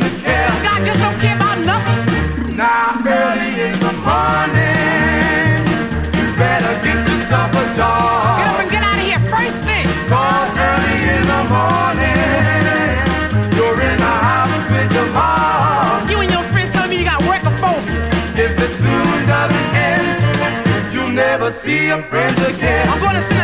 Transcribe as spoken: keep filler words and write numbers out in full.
to care. God just don't care about nothing. Now early in the morning, you better get yourself a job. Get up and get out of here first thing. Cause early in the morning, you're in the house with your mom. You and your friends telling me you got workophobia. If it soon doesn't end, you'll never see your friends again. I'm gonna sit